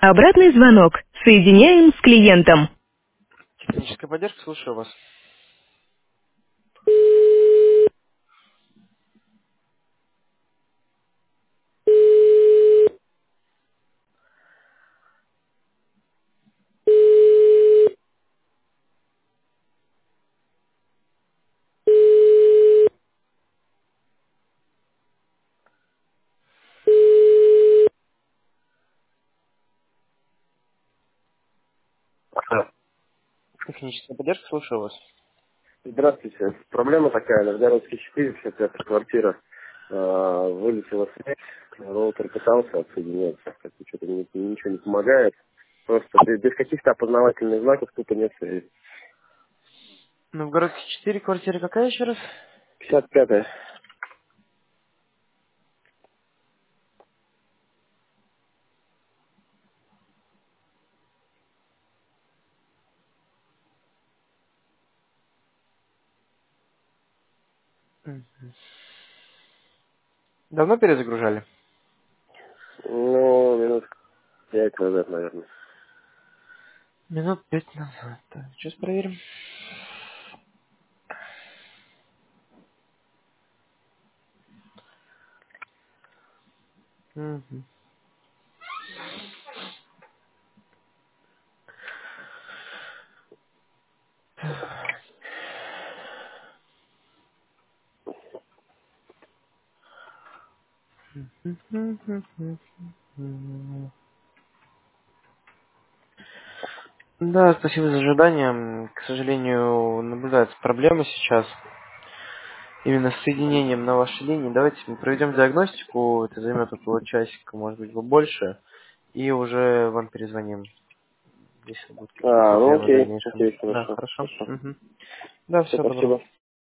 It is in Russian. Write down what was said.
Обратный звонок. Соединяем с клиентом. Техническая поддержка, слушаю вас. Да. Техническая поддержка, слушаю вас. Здравствуйте. Проблема такая, на Городской 4, 55 квартира. Вылетела связь, роутер пытался отсоединиться, как-то что-то ничего не помогает. Просто без каких-то опознавательных знаков тупо нет связи. Новгородский 4, квартира какая еще раз? 55-я. Давно перезагружали? Ну, минут 5 назад, наверное. Минут 5 назад. Так, сейчас проверим. Мгм. Да, спасибо за ожидание. К сожалению, наблюдается проблема сейчас. Именно с соединением на вашей линии. Давайте мы проведем диагностику. Это займет около часика, может быть, больше. И уже вам перезвоним, если будут какие-то Ну проблемы в окей, дальнейшем. Да, хорошо, хорошо. хорошо. Мгм. Да, Все, всего доброго. спасибо.